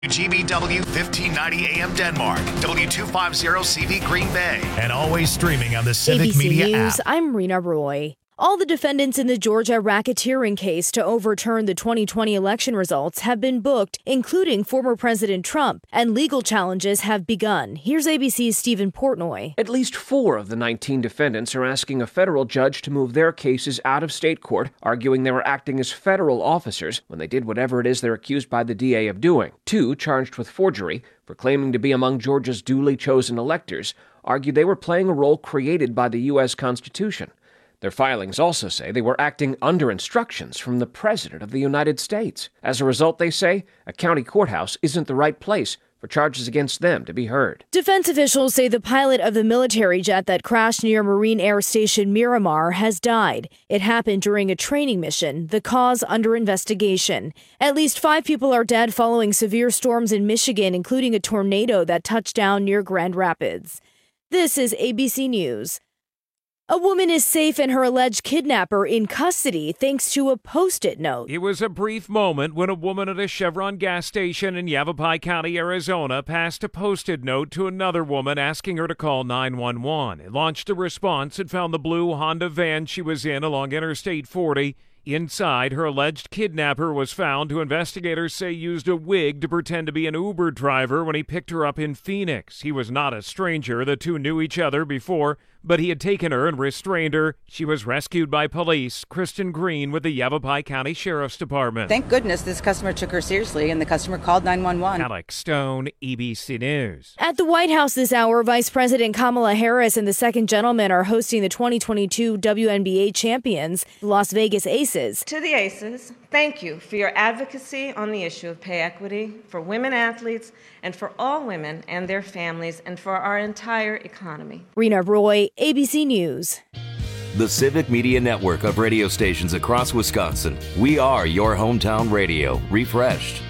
GBW 1590 AM Denmark, W250CV Green Bay, and always streaming on the Civic ABC Media News, app. I'm Rena Roy. All the defendants in the Georgia racketeering case to overturn the 2020 election results have been booked, including former President Trump, and legal challenges have begun. Here's ABC's Stephen Portnoy. At least 4 of the 19 defendants are asking a federal judge to move their cases out of state court, arguing they were acting as federal officers when they did whatever it is they're accused by the DA of doing. 2 charged with forgery for claiming to be among Georgia's duly chosen electors argued they were playing a role created by the U.S. Constitution. Their filings also say they were acting under instructions from the President of the United States. As a result, they say, a county courthouse isn't the right place for charges against them to be heard. Defense officials say the pilot of the military jet that crashed near Marine Air Station Miramar has died. It happened during a training mission, the cause under investigation. At least 5 people are dead following severe storms in Michigan, including a tornado that touched down near Grand Rapids. This is ABC News. A woman is safe and her alleged kidnapper in custody thanks to a Post-it note. It was a brief moment when a woman at a Chevron gas station in Yavapai County, Arizona, passed a Post-it note to another woman asking her to call 911. It launched a response and found the blue Honda van she was in along Interstate 40. Inside, her alleged kidnapper was found, who investigators say used a wig to pretend to be an Uber driver when he picked her up in Phoenix. He was not a stranger. The two knew each other before, but he had taken her and restrained her. She was rescued by police. Kristen Green with the Yavapai County Sheriff's Department. Thank goodness this customer took her seriously and the customer called 911. Alex Stone, ABC News. At the White House this hour, Vice President Kamala Harris and the second gentleman are hosting the 2022 WNBA champions, the Las Vegas Aces. To the Aces, thank you for your advocacy on the issue of pay equity for women athletes and for all women and their families and for our entire economy. Rena Roy, ABC News. The Civic Media Network of radio stations across Wisconsin. We are your hometown radio, refreshed.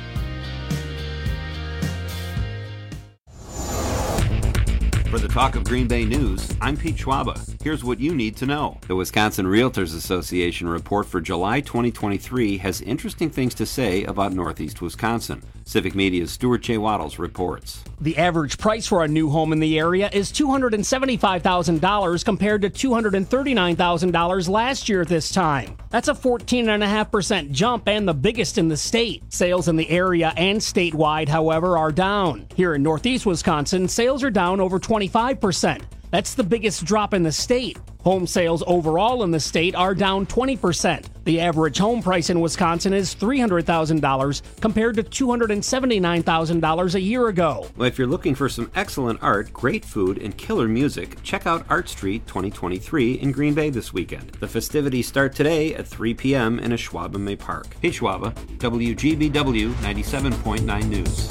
For the Talk of Green Bay News, I'm Pete Schwaba. Here's what you need to know. The Wisconsin Realtors Association report for July 2023 has interesting things to say about Northeast Wisconsin. Civic Media's Stuart J. Waddles reports. The average price for a new home in the area is $275,000 compared to $239,000 last year at this time. That's a 14.5% jump and the biggest in the state. Sales in the area and statewide, however, are down. Here in Northeast Wisconsin, sales are down over 25%. That's the biggest drop in the state. Home sales overall in the state are down 20%. The average home price in Wisconsin is $300,000 compared to $279,000 a year ago. Well, if you're looking for some excellent art, great food, and killer music, check out Art Street 2023 in Green Bay this weekend. The festivities start today at 3 p.m. in Ashwaubenon May Park. Pete Schwaba, WGBW 97.9 News.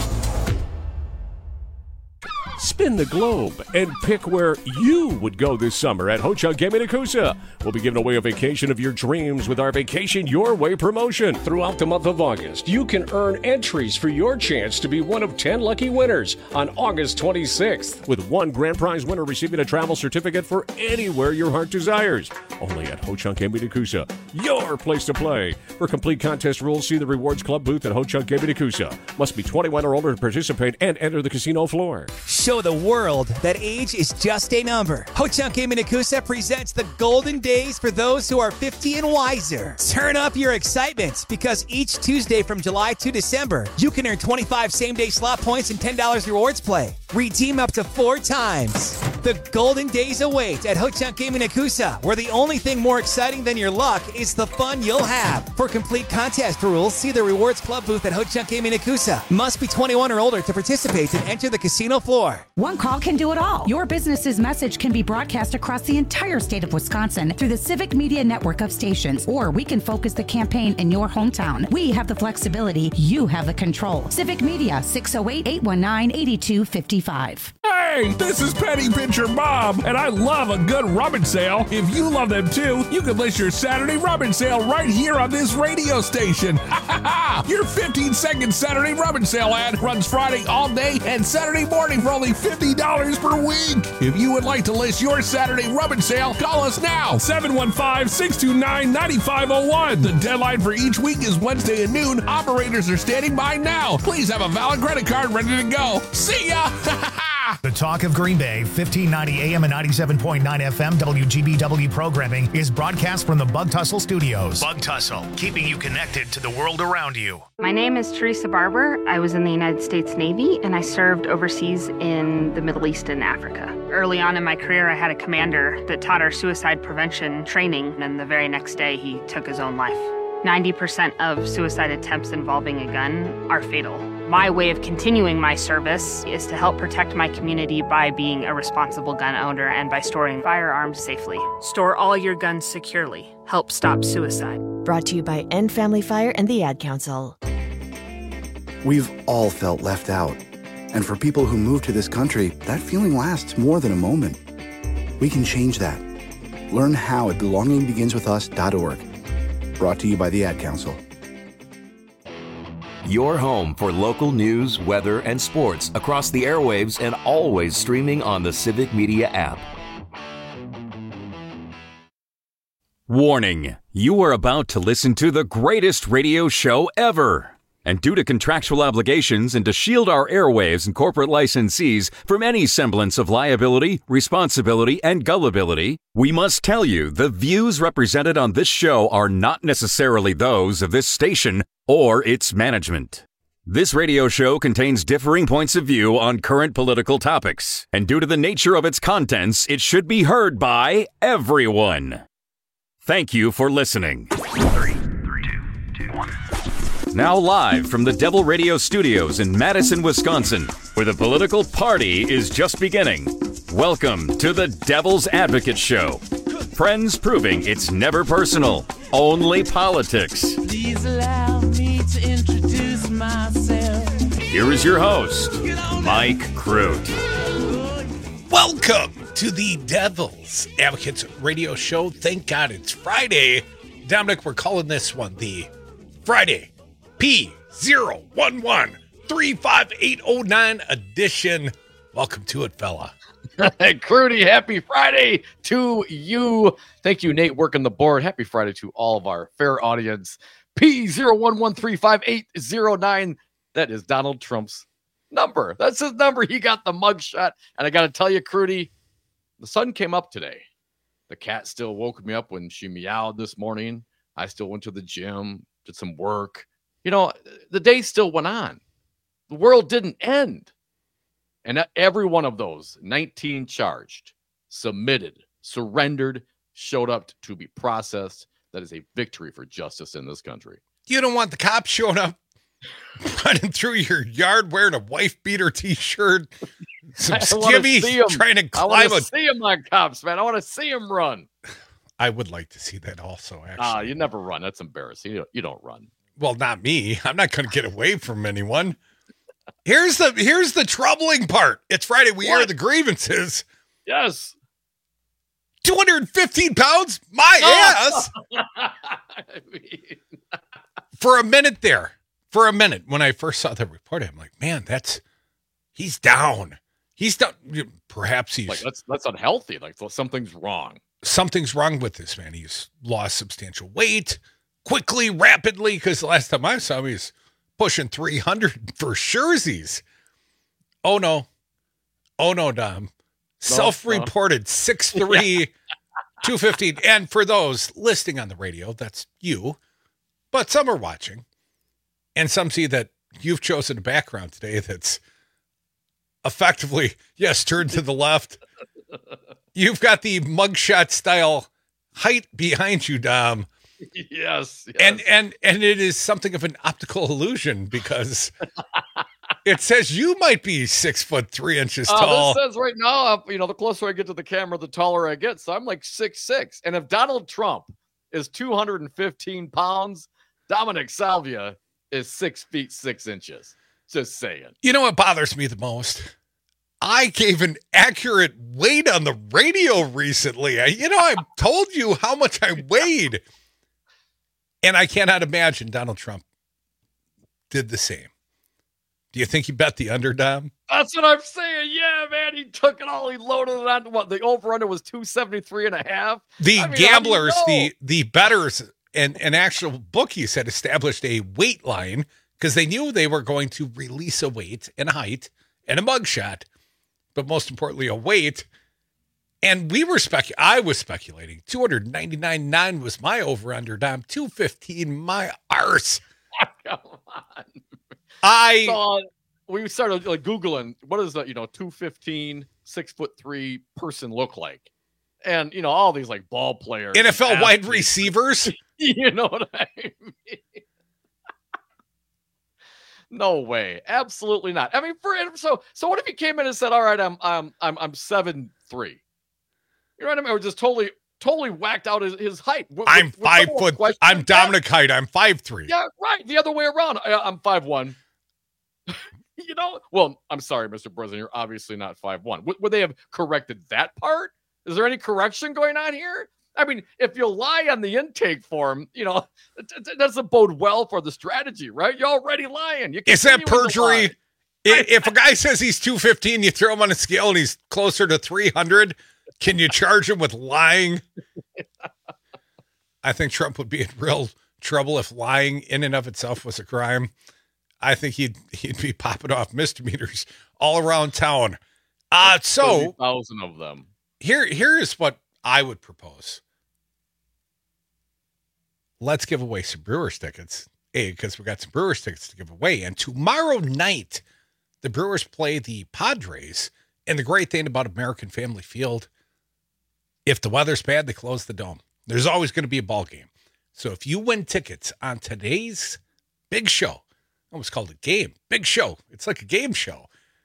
Spin the globe and pick where you would go this summer at Ho-Chunk Gaming Nakusa. We'll be giving away a vacation of your dreams with our Vacation Your Way promotion. Throughout the month of August, you can earn entries for your chance to be one of 10 lucky winners on August 26th, with one grand prize winner receiving a travel certificate for anywhere your heart desires. Only at Ho-Chunk Gaming Nakusa, your place to play. For complete contest rules, see the Rewards Club booth at Ho-Chunk Gaming Nakusa. Must be 21 or older to participate and enter the casino floor. Show the world that age is just a number. Ho-Chunk Gaming Nakusa presents the golden days for those who are 50 and wiser. Turn up your excitement because each Tuesday from July to December, you can earn 25 same-day slot points and $10 rewards play. Redeem up to 4 times. The golden days await at Ho-Chunk Gaming Nakusa, where the only thing more exciting than your luck is the fun you'll have. For complete contest rules, see the Rewards Club booth at Ho-Chunk Gaming Nakusa. Must be 21 or older to participate and enter the casino floor. One call can do it all. Your business's message can be broadcast across the entire state of Wisconsin through the Civic Media network of stations, or we can focus the campaign in your hometown. We have the flexibility. You have the control. Civic Media, 608-819-8255. Hey! Hey, this is Penny Pincher Bob, and I love a good rummage sale. If you love them too, you can list your Saturday rummage sale right here on this radio station. Your 15-second Saturday rummage sale ad runs Friday all day and Saturday morning for only $50 per week. If you would like to list your Saturday rummage sale, call us now, 715-629-9501. The deadline for each week is Wednesday at noon. Operators are standing by now. Please have a valid credit card ready to go. See ya! The Talk of Green Bay, 1590 AM and 97.9 FM WGBW programming is broadcast from the Bug Tussle Studios. Bug Tussle, keeping you connected to the world around you. My name is Teresa Barber. I was in the United States Navy, and I served overseas in the Middle East and Africa. Early on in my career, I had a commander that taught our suicide prevention training, and the very next day, he took his own life. 90% of suicide attempts involving a gun are fatal. My way of continuing my service is to help protect my community by being a responsible gun owner and by storing firearms safely. Store all your guns securely. Help stop suicide. Brought to you by End Family Fire and the Ad Council. We've all felt left out. And for people who move to this country, that feeling lasts more than a moment. We can change that. Learn how at belongingbeginswithus.org. Brought to you by the Ad Council. Your home for local news, weather, and sports across the airwaves and always streaming on the Civic Media app. Warning, you are about to listen to the greatest radio show ever. And due to contractual obligations and to shield our airwaves and corporate licensees from any semblance of liability, responsibility, and gullibility, we must tell you the views represented on this show are not necessarily those of this station or its management. This radio show contains differing points of view on current political topics, and due to the nature of its contents, it should be heard by everyone. Thank you for listening. 3, 2, 1. Now live from the Devil Radio Studios in Madison, Wisconsin, where the political party is just beginning. Welcome to the Devil's Advocate Show. Friends proving it's never personal, only politics. Please allow me to introduce myself. Here is your host, Mike Crute. Welcome to the Devil's Advocates Radio Show. Thank God it's Friday. Dominic, we're calling this one the Friday P011-35809 edition. Welcome to it, fella. Crudy, happy Friday to you. Thank you, Nate, working the board. Happy Friday to all of our fair audience. P011-35809. That is Donald Trump's number. That's his number. He got the mugshot. And I got to tell you, Crudy, the sun came up today. The cat still woke me up when she meowed this morning. I still went to the gym, did some work. You know, the day still went on. The world didn't end. And every one of those 19 charged, submitted, surrendered, showed up to be processed. That is a victory for justice in this country. You don't want the cops showing up running through your yard wearing a wife beater t-shirt, some skivvies trying to climb. I want to see them on cops, man. I want to see them run. I would like to see that also, actually. You never run. That's embarrassing. You don't run. Well, not me. I'm not going to get away from anyone. Here's the troubling part. It's Friday. We air the grievances. Yes. 215 pounds? My ass! For a minute there. For a minute. When I first saw the report, I'm like, man, he's down. He's down. Perhaps he's... Like, that's unhealthy. Like, something's wrong. Something's wrong with this man. He's lost substantial weight quickly, rapidly, because the last time I saw him, he's pushing 300 for surezies. Oh, no, Dom. Self-reported 6'3", 215. And for those listening on the radio, that's you. But some are watching. And some see that you've chosen a background today that's effectively, yes, turned to the left. You've got the mugshot style height behind you, Dom. Yes. And it is something of an optical illusion because it says you might be 6'3" tall. This says right now, the closer I get to the camera, the taller I get. So I'm like 6'6". And if Donald Trump is 215 pounds, Dominic Salvia is 6 feet 6 inches. Just saying. You know what bothers me the most? I gave an accurate weight on the radio recently. I told you how much I weighed. And I cannot imagine Donald Trump did the same. Do you think he bet the under, Dom? That's what I'm saying. Yeah, man. He took it all. He loaded it on what the over-under was 273.5. The gamblers, the bettors, and actual bookies had established a weight line because they knew they were going to release a weight and a height and a mugshot, but most importantly, a weight. And we were I was speculating. 299.9 was my over-under, Dom. 215, my arse. Come on. We started Googling, what does 215, 6'3" person look like? And, all these ball players. NFL wide receivers. You know what I mean? No way. Absolutely not. I mean, so what if he came in and said, all right, I'm 7'3"? You know what I mean? Or just totally whacked out his height. I'm 5 foot. I'm Dominic height. I'm 5'3". Yeah, right. The other way around. I'm 5'1". Well, I'm sorry, Mr. President. You're obviously not 5'1". Would they have corrected that part? Is there any correction going on here? I mean, if you lie on the intake form, that doesn't bode well for the strategy, right? You're already lying. Is that perjury? If a guy says he's 215, you throw him on a scale and he's closer to 300, can you charge him with lying? I think Trump would be in real trouble if lying in and of itself was a crime. I think he'd be popping off misdemeanors all around town. So 1,000 of them. Here is what I would propose. Let's give away some Brewers tickets. Because we got some Brewers tickets to give away. And tomorrow night, the Brewers play the Padres. And the great thing about American Family Field, if the weather's bad, they close the dome. There's always going to be a ball game. So if you win tickets on today's big show, I almost called it game, big show. It's like a game show.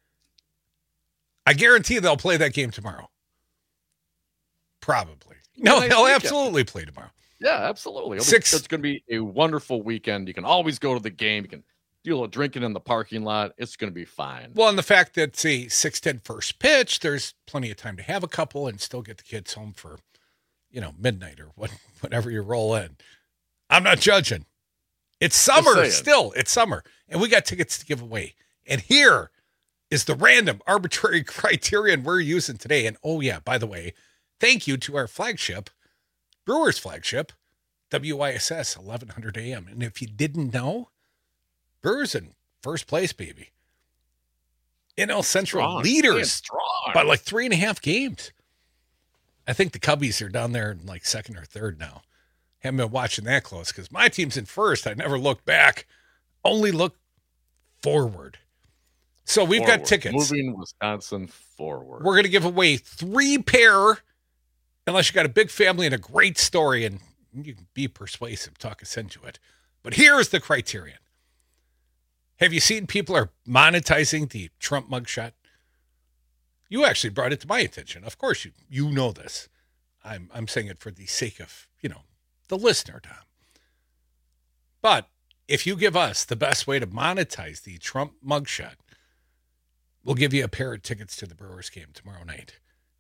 I guarantee they'll play that game tomorrow. Probably. No, they'll absolutely play tomorrow. Yeah, absolutely. It's going to be a wonderful weekend. You can always go to the game. You can do a little drinking in the parking lot. It's going to be fine. Well, and the fact that it's a 6:10 first pitch, there's plenty of time to have a couple and still get the kids home for, midnight or whenever you roll in. I'm not judging. It's summer still. It's summer. And we got tickets to give away. And here is the random arbitrary criterion we're using today. And oh yeah, by the way, thank you to our flagship, Brewers flagship, WISS 1100 AM. And if you didn't know, Brewers in first place, baby. NL Central leaders by 3.5 games. I think the Cubbies are down there in second or third now. Haven't been watching that close because my team's in first. I never look back, only look forward. So we've got tickets. Moving Wisconsin forward. We're going to give away 3 pair, unless you got a big family and a great story, and you can be persuasive, talk us into it. But here's the criterion. Have you seen people are monetizing the Trump mugshot? You actually brought it to my attention. Of course, you know this. I'm saying it for the sake of, the listener, Tom. But if you give us the best way to monetize the Trump mugshot, we'll give you a pair of tickets to the Brewers game tomorrow night.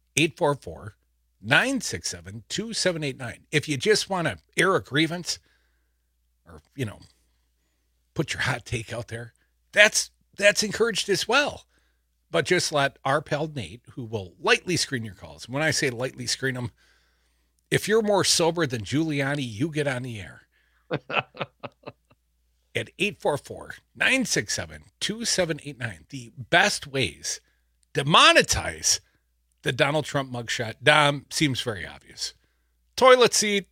844-967-2789. If you just want to air a grievance or, put your hot take out there, that's encouraged as well. But just let our pal Nate, who will lightly screen your calls. When I say lightly screen them, if you're more sober than Giuliani, you get on the air. At 844-967-2789. The best ways to monetize the Donald Trump mugshot. Dom, seems very obvious. Toilet seat.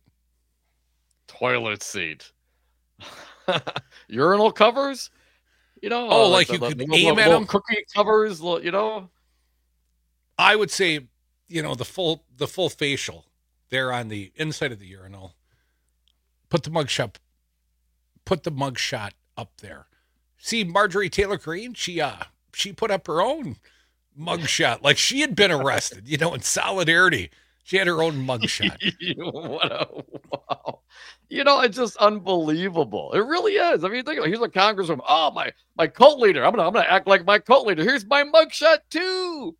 Urinal covers. You could aim at them. Cookie covers. I would say, the full facial there on the inside of the urinal. Put the mugshot up there. See, Marjorie Taylor Greene, she put up her own mugshot like she had been arrested, in solidarity. She had her own mugshot. Wow. It's just unbelievable. It really is. I mean, think about it. Here's a congresswoman. Oh, my cult leader. I'm gonna act like my cult leader. Here's my mugshot too.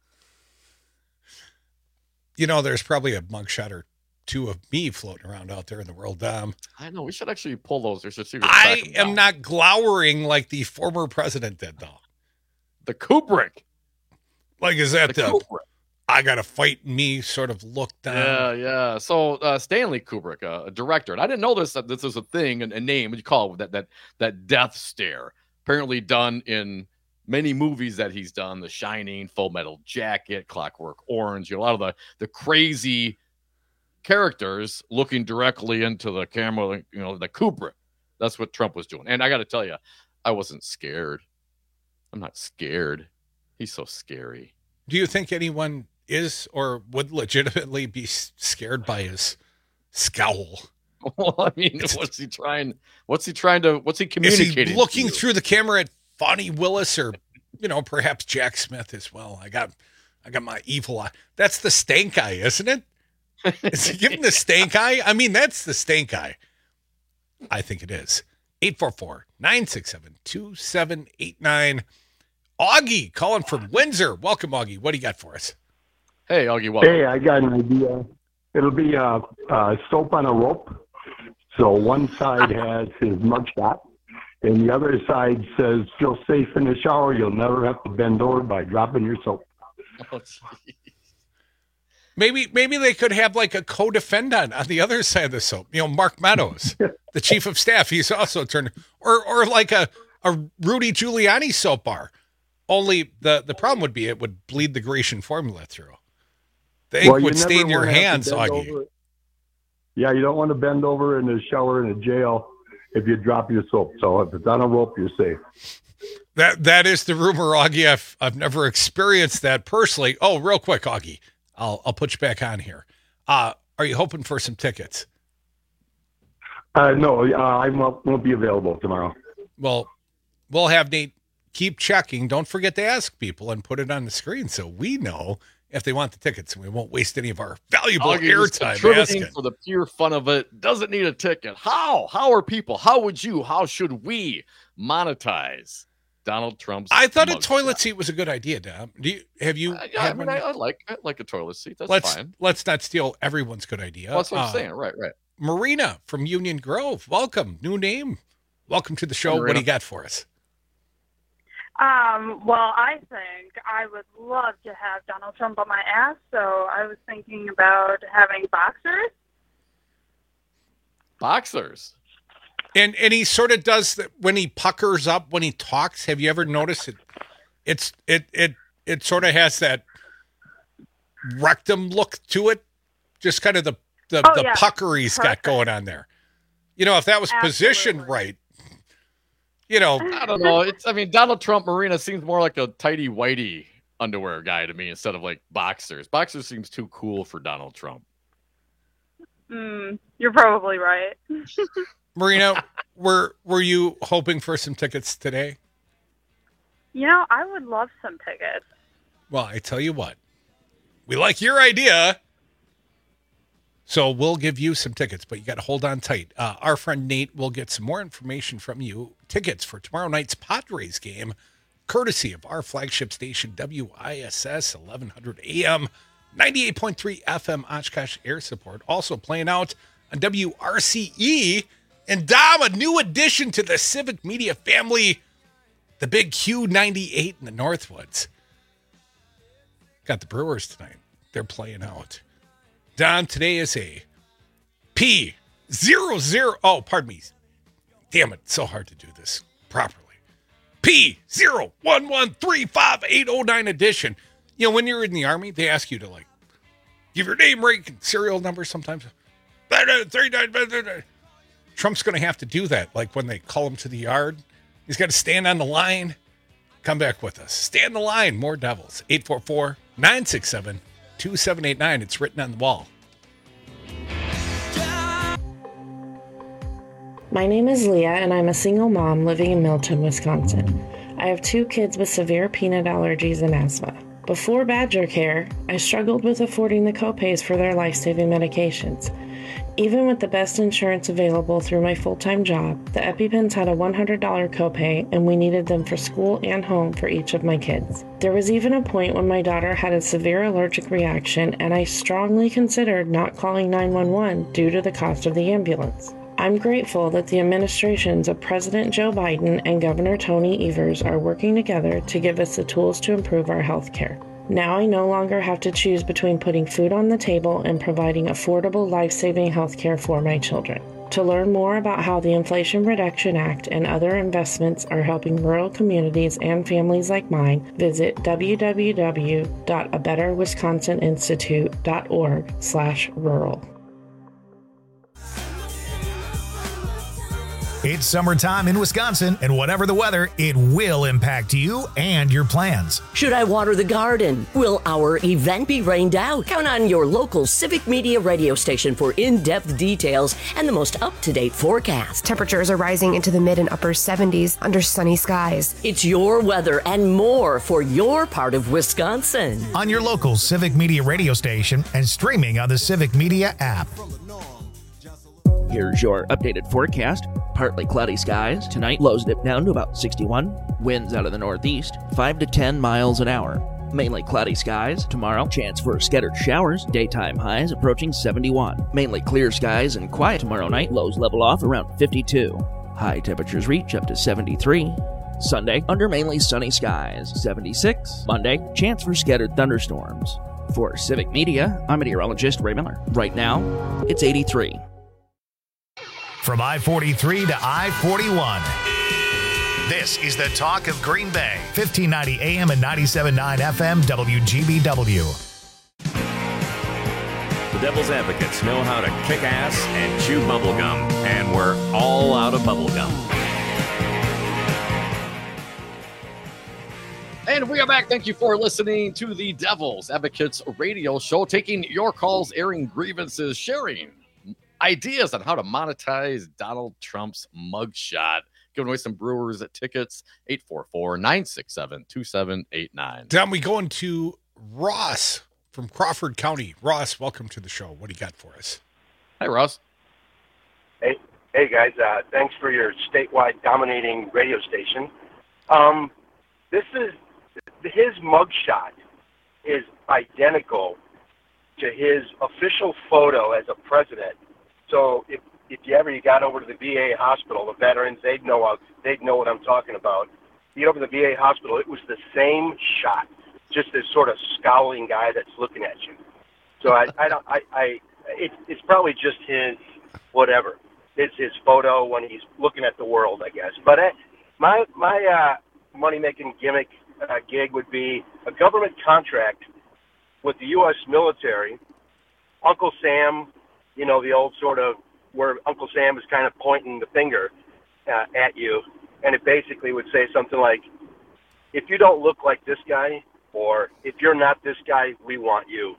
There's probably a mugshot or two of me floating around out there in the world. I know. We should actually pull those. I am not glowering like the former president did, though. The Kubrick. Like, is that the I gotta fight me sort of look down? Yeah. So Stanley Kubrick, a director, and I didn't know that this is a thing, a name. What you call it? That death stare. Apparently done in many movies that he's done: The Shining, Full Metal Jacket, Clockwork Orange. A lot of the crazy characters looking directly into the camera. The Kubrick. That's what Trump was doing. And I got to tell you, I wasn't scared. I'm not scared. He's so scary. Do you think anyone is or would legitimately be scared by his scowl? Well, I mean, what's he communicating? Is he looking through the camera at Fonnie Willis or, perhaps Jack Smith as well? I got my evil eye. That's the stank eye, isn't it? Is he giving the stank eye? I mean, that's the stank eye. I think it is. 844-967-2789. Augie calling from Windsor. Welcome, Augie. What do you got for us? Hey, Augie, welcome. Hey, I got an idea. It'll be soap on a rope. So one side has his mugshot, and the other side says, "Feel safe in the shower. You'll never have to bend over by dropping your soap." Oh, maybe they could have like a co-defendant on the other side of the soap. Mark Meadows, the chief of staff. He's also turned, or like a Rudy Giuliani soap bar. Only the problem would be it would bleed the Grecian formula through. The ink would stain your hands, Augie. Yeah, you don't want to bend over in the shower in a jail if you drop your soap. So if it's on a rope, you're safe. That is the rumor, Augie. I've never experienced that personally. Oh, real quick, Augie, I'll put you back on here. Are you hoping for some tickets? No, I won't be available tomorrow. Well, we'll have Nate keep checking. Don't forget to ask people and put it on the screen so we know if they want the tickets, and we won't waste any of our valuable airtime asking. For the pure fun of it, doesn't need a ticket. How are people? How should we monetize Donald Trump's? I thought a toilet seat was a good idea, Dom. I like a toilet seat. That's fine. Let's not steal everyone's good idea. Well, that's what I'm saying. Right. Marina from Union Grove. Welcome. New name. Welcome to the show. What do you got for us? Well, I think I would love to have Donald Trump on my ass, so I was thinking about having boxers. Boxers? And he sort of does that when he puckers up when he talks. Have you ever noticed it? It sort of has that rectum look to it. Just kind of the pucker he's got going on there. If that was positioned right. I don't know. Donald Trump, Marina, seems more like a tighty whitey underwear guy to me instead of like boxers. Boxers seems too cool for Donald Trump. You're probably right. Marina, were you hoping for some tickets today? I would love some tickets. Well, I tell you what, we like your idea. So we'll give you some tickets, but you got to hold on tight. Our friend Nate will get some more information from you. Tickets for tomorrow night's Padres game, courtesy of our flagship station, WISS 1100 AM, 98.3 FM Oshkosh Air Support. Also playing out on WRCE. And Dom, a new addition to the Civic Media family, the big Q98 in the Northwoods. Got the Brewers tonight. They're playing out. Don, today is a P00. Oh, pardon me. Damn it. It's so hard to do this properly. P01135809 edition. When you're in the Army, they ask you to give your name, rank, and serial number sometimes. Trump's going to have to do that. When they call him to the yard, he's got to stand on the line. Come back with us. Stand the line. More Devils. 844-967-2789. It's written on the wall. My name is Leah, and I'm a single mom living in Milton, Wisconsin. I have 2 kids with severe peanut allergies and asthma. Before Badger Care, I struggled with affording the copays for their life-saving medications. Even with the best insurance available through my full-time job, the EpiPens had a $100 copay, and we needed them for school and home for each of my kids. There was even a point when my daughter had a severe allergic reaction, and I strongly considered not calling 911 due to the cost of the ambulance. I'm grateful that the administrations of President Joe Biden and Governor Tony Evers are working together to give us the tools to improve our health care. Now I no longer have to choose between putting food on the table and providing affordable, life-saving health care for my children. To learn more about how the Inflation Reduction Act and other investments are helping rural communities and families like mine, visit www.abetterwisconsininstitute.org/rural. It's summertime in Wisconsin, and whatever the weather, it will impact you and your plans. Should I water the garden? Will our event be rained out? Count on your local Civic Media radio station for in-depth details and the most up-to-date forecast. Temperatures are rising into the mid and upper 70s under sunny skies. It's your weather and more for your part of Wisconsin. On your local Civic Media radio station and streaming on the Civic Media app. Here's your updated forecast. Partly cloudy skies. Tonight, lows dip down to about 61. Winds out of the northeast, 5 to 10 miles an hour. Mainly cloudy skies. Tomorrow, chance for scattered showers. Daytime highs approaching 71. Mainly clear skies and quiet tomorrow night. Lows level off around 52. High temperatures reach up to 73. Sunday, under mainly sunny skies, 76. Monday, chance for scattered thunderstorms. For Civic Media, I'm meteorologist Ray Miller. Right now, it's 83. From I-43 to I-41. This is the talk of Green Bay. 1590 AM and 97.9 FM WGBW. The Devil's Advocates know how to kick ass and chew bubblegum, and we're all out of bubblegum. And we are back. Thank you for listening to the Devil's Advocates radio show, taking your calls, airing grievances, sharing ideas on how to monetize Donald Trump's mugshot. Giving away some Brewers tickets, 844-967-2789. Then we go into Ross from Crawford County. Ross, welcome to the show. What do you got for us? Hi, Ross. Hey guys. Thanks for your statewide dominating radio station. This is his mugshot is identical to his official photo as a president. So if you ever got over to the VA hospital, the veterans, they'd know what I'm talking about. You get over to the VA hospital, it was the same shot, just this sort of scowling guy that's looking at you. So it's probably just his whatever. It's his photo when he's looking at the world, I guess. But my money-making gimmick gig would be a government contract with the U.S. military. Uncle Sam, you know, the old sort of where Uncle Sam is kind of pointing the finger at you, and it basically would say something like, if you don't look like this guy, or if you're not this guy, we want you.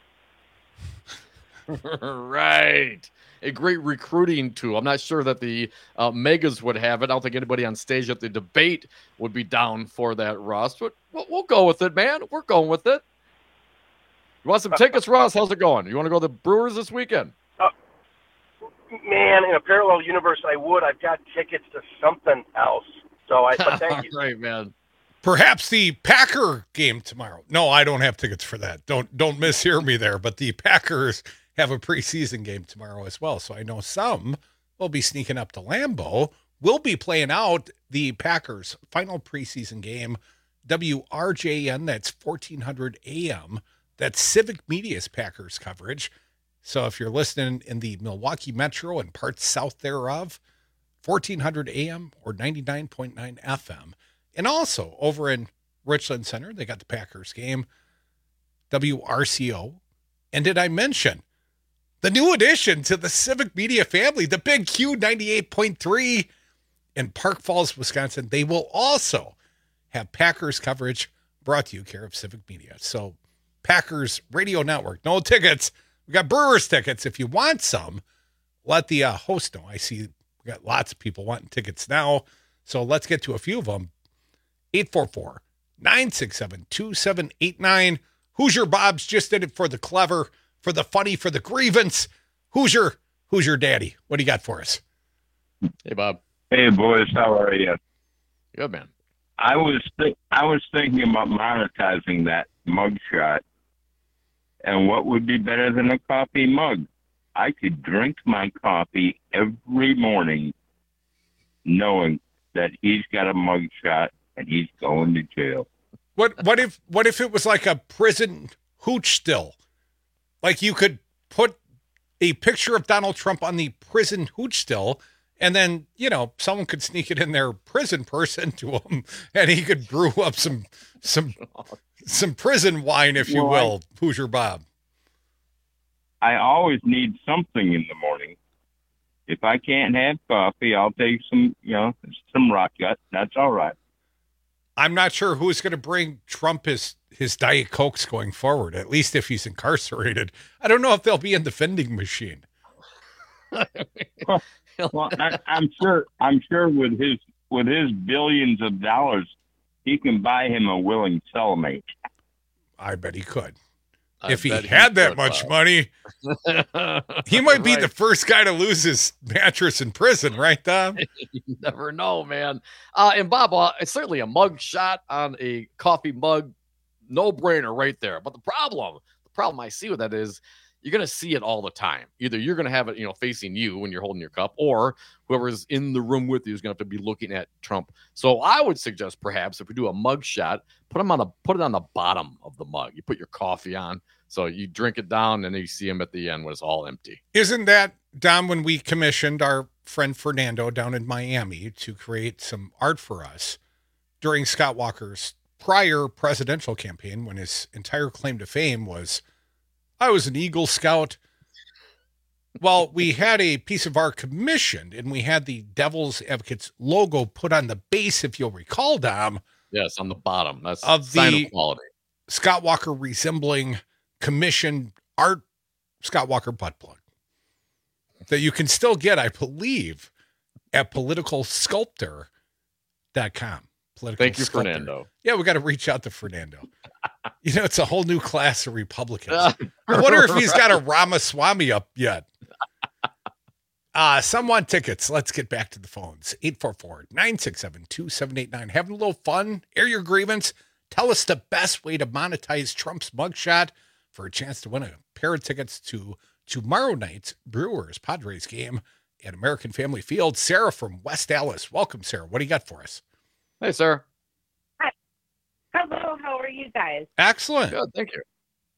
Right. A great recruiting tool. I'm not sure that the megas would have it. I don't think anybody on stage at the debate would be down for that, Ross, but we'll go with it, man. We're going with it. You want some tickets, Ross? How's it going? You want to go to the Brewers this weekend? Man, in a parallel universe, I would. I've got tickets to something else. But thank you. Right, man. Perhaps the Packer game tomorrow. No, I don't have tickets for that. Don't mishear me there. But the Packers have a preseason game tomorrow as well. So I know some will be sneaking up to Lambeau. We'll be playing out the Packers' final preseason game. WRJN, that's 1400 AM. That's Civic Media's Packers coverage. So if you're listening in the Milwaukee Metro and parts south thereof, 1400 AM or 99.9 FM. And also over in Richland Center, they got the Packers game, WRCO. And did I mention the new addition to the Civic Media family, the Big Q 98.3 in Park Falls, Wisconsin? They will also have Packers coverage brought to you care of Civic Media. So Packers Radio Network, no tickets. We got Brewers tickets. If you want some, let the host know. I see we got lots of people wanting tickets now. So let's get to a few of them. 967-2789. Hoosier Bob's just did it for the clever, for the funny, for the grievance. Hoosier daddy. What do you got for us? Hey, Bob. Hey, boys. How are you? Good, man. I was thinking about monetizing that mugshot. And what would be better than a coffee mug? I could drink my coffee every morning knowing that he's got a mugshot and he's going to jail. What if it was like a prison hooch still? Like you could put a picture of Donald Trump on the prison hooch still, and then, someone could sneak it in their prison person to him, and he could brew up some prison wine, if you will, Hoosier Bob. I always need something in the morning. If I can't have coffee, I'll take some rock gut. That's all right. I'm not sure who's going to bring Trump his Diet Cokes going forward, at least if he's incarcerated. I don't know if they'll be in the vending machine. Well, I'm sure with his billions of dollars, he can buy him a willing cellmate. I bet he could. If he had that much money, he might be the first guy to lose his mattress in prison, right, Tom? You never know, man. And Bob, it's certainly a mug shot on a coffee mug. No brainer right there. But the problem I see with that is you're going to see it all the time. Either you're going to have it, facing you when you're holding your cup, or whoever's in the room with you is going to have to be looking at Trump. So I would suggest perhaps if we do a mug shot, put it on the bottom of the mug. You put your coffee on, so you drink it down, and then you see him at the end when it's all empty. Isn't that, Dom, when we commissioned our friend Fernando down in Miami to create some art for us during Scott Walker's prior presidential campaign, when his entire claim to fame was, I was an Eagle Scout. Well, we had a piece of art commissioned, and we had the Devil's Advocates logo put on the base, if you'll recall, Dom. Yes, on the bottom. That's of sign the of quality. Scott Walker resembling commissioned art Scott Walker butt plug that you can still get, I believe, at politicalsculptor.com. Thank you, Fernando. Yeah, we got to reach out to Fernando. It's a whole new class of Republicans. I wonder if he's got a Ramaswamy up yet. Some want tickets. Let's get back to the phones. 844-967-2789. Having a little fun? Air your grievance. Tell us the best way to monetize Trump's mugshot for a chance to win a pair of tickets to tomorrow night's Brewers-Padres game at American Family Field. Sarah from West Dallas. Welcome, Sarah. What do you got for us? Hey, Sarah. Hi. Hello. How are you guys? Excellent. Good. Thank you.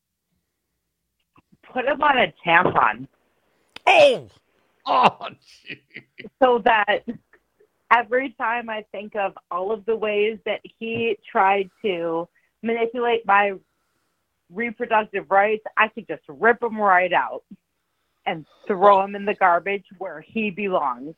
Put him on a tampon. Oh, geez. So that every time I think of all of the ways that he tried to manipulate my reproductive rights, I could just rip him right out and throw him in the garbage where he belongs.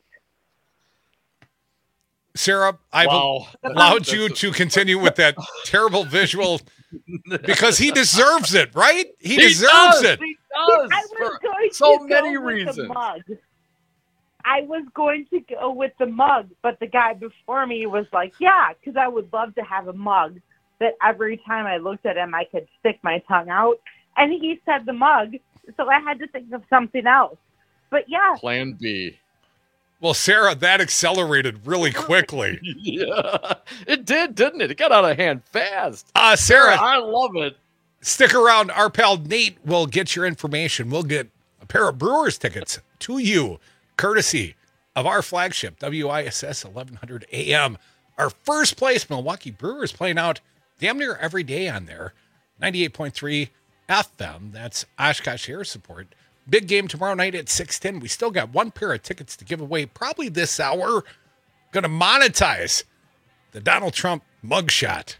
Sarah, I've allowed you to continue with that terrible visual because he deserves it, right? He deserves it. He does. I was going so to many go with reasons. the mug. I was going to go with the mug, but the guy before me was like, yeah, because I would love to have a mug that every time I looked at him, I could stick my tongue out. And he said the mug, so I had to think of something else. But yeah. Plan B. Well, Sarah, that accelerated really quickly. Yeah, it did, didn't it? It got out of hand fast. Sarah, I love it. Stick around. Our pal Nate will get your information. We'll get a pair of Brewers tickets to you, courtesy of our flagship, WISS 1100 AM. Our first place Milwaukee Brewers playing out damn near every day on there. 98.3 FM. That's Oshkosh Air Support. Big game tomorrow night at 6:10. We still got one pair of tickets to give away probably this hour. Going to monetize the Donald Trump mugshot.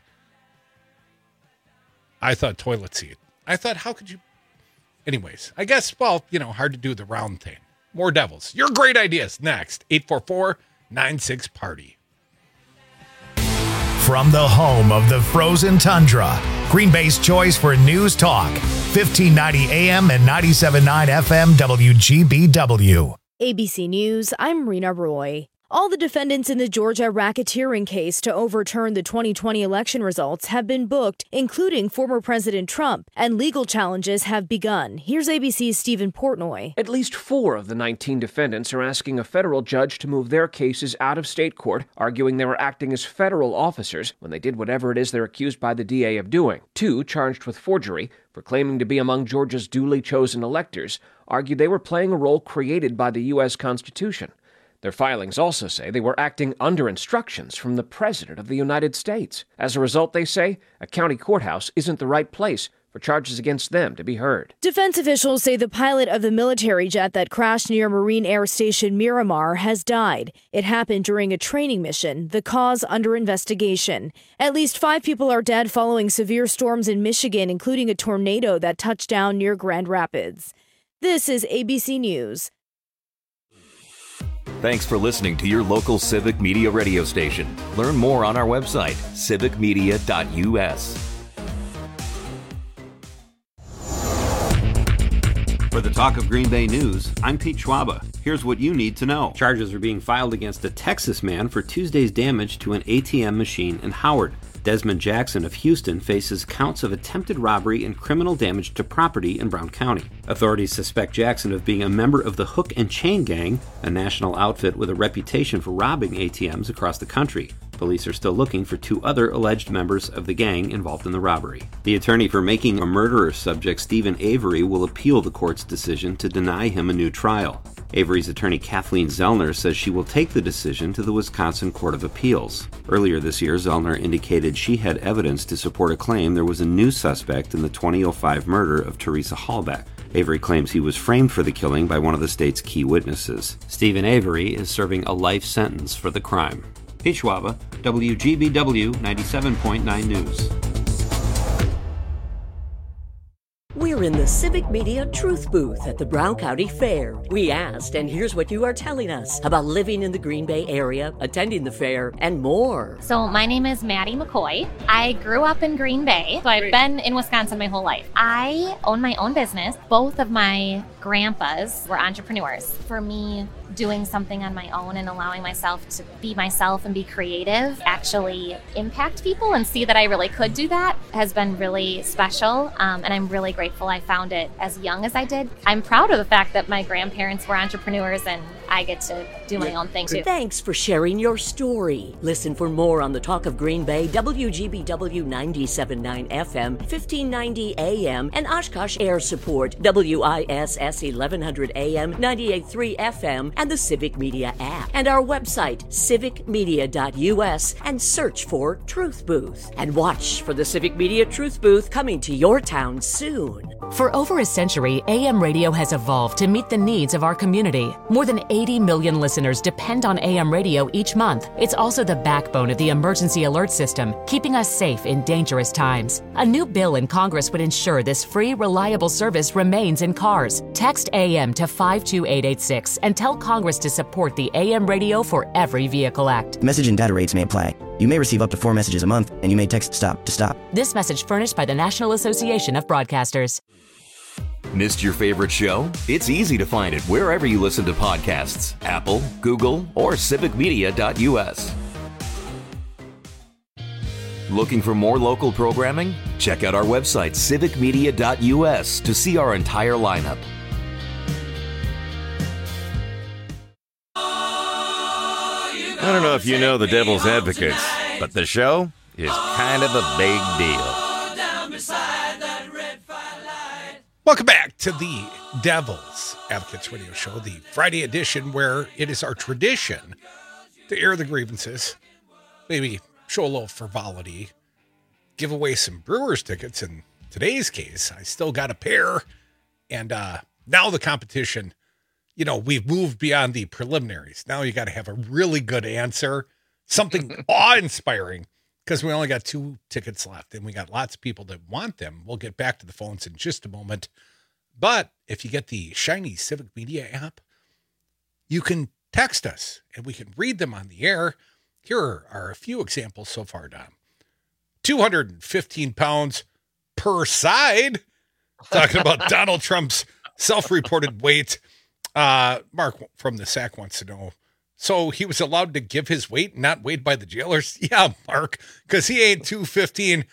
I thought toilet seat. I thought, how could you? Anyways, I guess, hard to do the round thing. More Devils. Your great ideas next. 844-96-PARTY. From the home of the frozen tundra, Green Bay's choice for news talk, 1590 AM and 97.9 FM WGBW. ABC News, I'm Rena Roy. All the defendants in the Georgia racketeering case to overturn the 2020 election results have been booked, including former President Trump, and legal challenges have begun. Here's ABC's Stephen Portnoy. At least 4 of the 19 defendants are asking a federal judge to move their cases out of state court, arguing they were acting as federal officers when they did whatever it is they're accused by the DA of doing. 2, charged with forgery for claiming to be among Georgia's duly chosen electors, argued they were playing a role created by the U.S. Constitution. Their filings also say they were acting under instructions from the President of the United States. As a result, they say, a county courthouse isn't the right place for charges against them to be heard. Defense officials say the pilot of the military jet that crashed near Marine Air Station Miramar has died. It happened during a training mission, the cause under investigation. At least 5 people are dead following severe storms in Michigan, including a tornado that touched down near Grand Rapids. This is ABC News. Thanks for listening to your local Civic Media radio station. Learn more on our website, civicmedia.us. For the Talk of Green Bay News, I'm Pete Schwaba. Here's what you need to know. Charges are being filed against a Texas man for Tuesday's damage to an ATM machine in Howard. Desmond Jackson of Houston faces counts of attempted robbery and criminal damage to property in Brown County. Authorities suspect Jackson of being a member of the Hook and Chain Gang, a national outfit with a reputation for robbing ATMs across the country. Police are still looking for 2 other alleged members of the gang involved in the robbery. The attorney for Making a Murderer subject, Stephen Avery, will appeal the court's decision to deny him a new trial. Avery's attorney Kathleen Zellner says she will take the decision to the Wisconsin Court of Appeals. Earlier this year, Zellner indicated she had evidence to support a claim there was a new suspect in the 2005 murder of Teresa Hallback. Avery claims he was framed for the killing by one of the state's key witnesses. Stephen Avery is serving a life sentence for the crime. Pete Schwaba, WGBW 97.9 News. We're in the Civic Media Truth Booth at the Brown County Fair. We asked, and here's what you are telling us about living in the Green Bay area, attending the fair, and more. So my name is Maddie McCoy. I grew up in Green Bay, so I've been in Wisconsin my whole life. I own my own business. Both of my grandpas were entrepreneurs. For me, doing something on my own and allowing myself to be myself and be creative, actually impact people and see that I really could do that has been really special. And I'm really grateful I found it as young as I did. I'm proud of the fact that my grandparents were entrepreneurs and I get to do my own thing too. Thanks for sharing your story. Listen for more on the Talk of Green Bay, WGBW 97.9 FM, 1590 AM, and Oshkosh Air Support, WISS 1100 AM, 98.3 FM, and the Civic Media app. And our website, civicmedia.us, and search for Truth Booth. And watch for the Civic Media Truth Booth coming to your town soon. For over a century, AM radio has evolved to meet the needs of our community. More than 80 million listeners depend on AM radio each month. It's also the backbone of the emergency alert system, keeping us safe in dangerous times. A new bill in Congress would ensure this free, reliable service remains in cars. Text AM to 52886 and tell Congress to support the AM Radio for Every Vehicle Act. Message and data rates may apply. You may receive up to 4 messages a month, and you may text STOP to stop. This message furnished by the National Association of Broadcasters. Missed your favorite show? It's easy to find it wherever you listen to podcasts. Apple, Google, or civicmedia.us. Looking for more local programming? Check out our website, civicmedia.us, to see our entire lineup. I don't know if you know the Devil's Advocates, but the show is kind of a big deal. Welcome back to the Devil's Advocates radio show, the Friday edition, where it is our tradition to air the grievances, maybe show a little frivolity, give away some Brewers tickets. In today's case, I still got a pair, and now the competition, you know, we've moved beyond the preliminaries. Now you got to have a really good answer, something awe-inspiring, because we only got 2 tickets left, and we got lots of people that want them. We'll get back to the phones in just a moment. But if you get the shiny Civic Media app, you can text us, and we can read them on the air. Here are a few examples so far, Don. 215 pounds per side. Talking about Donald Trump's self-reported weight. Mark from the SAC wants to know, So he was allowed to give his weight, not weighed by the jailers? Yeah, Mark, because he ate 215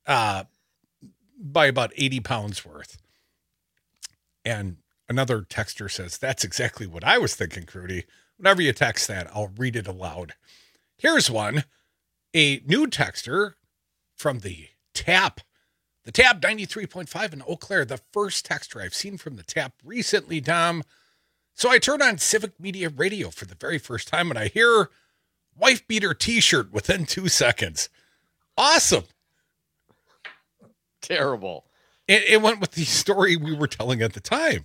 by about 80 pounds worth. And another texter says, that's exactly what I was thinking, Crudy. Whenever you text that, I'll read it aloud. Here's one. A new texter from the Tap. The Tap 93.5 in Eau Claire, the first texter I've seen from the Tap recently, Dom. So I turn on Civic Media Radio for the very first time, and I hear Wife Beater T-shirt within 2 seconds. Awesome. Terrible. It went with the story we were telling at the time.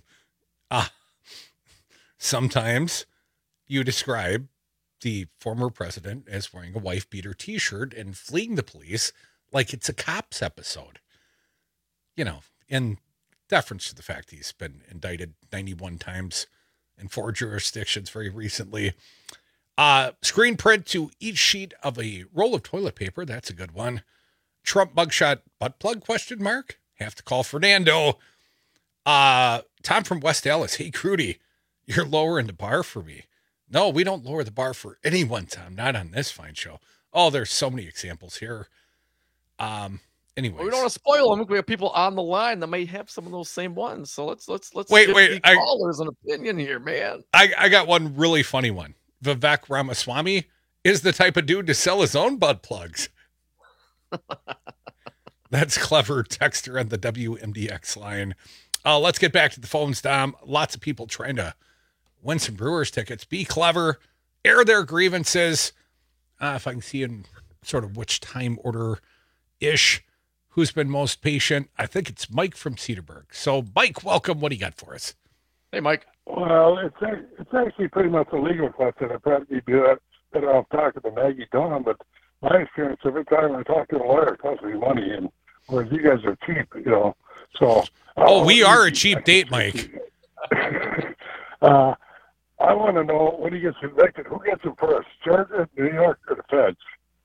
Sometimes you describe the former president as wearing a wife beater T-shirt and fleeing the police like it's a Cops episode. You know, in deference to the fact he's been indicted 91 times in 4 jurisdictions very recently. Screen print to each sheet of a roll of toilet paper. That's a good one. Trump mugshot butt plug, ? Have to call Fernando. Tom from West Dallas. Hey, Crudy, you're lowering the bar for me. No, we don't lower the bar for anyone, Tom. Not on this fine show. Oh, there's so many examples here. Anyway, we don't want to spoil them. We have people on the line that may have some of those same ones. So let's wait. The callers an opinion here, man. I got one really funny one. Vivek Ramaswamy is the type of dude to sell his own butt plugs. That's clever. Texter on the WMDX line. Let's get back to the phones, Dom. Lots of people trying to win some Brewers tickets. Be clever. Air their grievances. If I can see in sort of which time order-ish. Who's been most patient? I think it's Mike from Cedarburg. So, Mike, welcome. What do you got for us? Hey, Mike. Well, it's actually pretty much a legal question. I probably do better off talking to Maggie Dawn, but my experience, every time I talk to a lawyer, it costs me money, and whereas you guys are cheap, you know. So. We are a cheap date, Mike. I want to know, when he gets convicted, who gets him first, Georgia, New York, or the feds?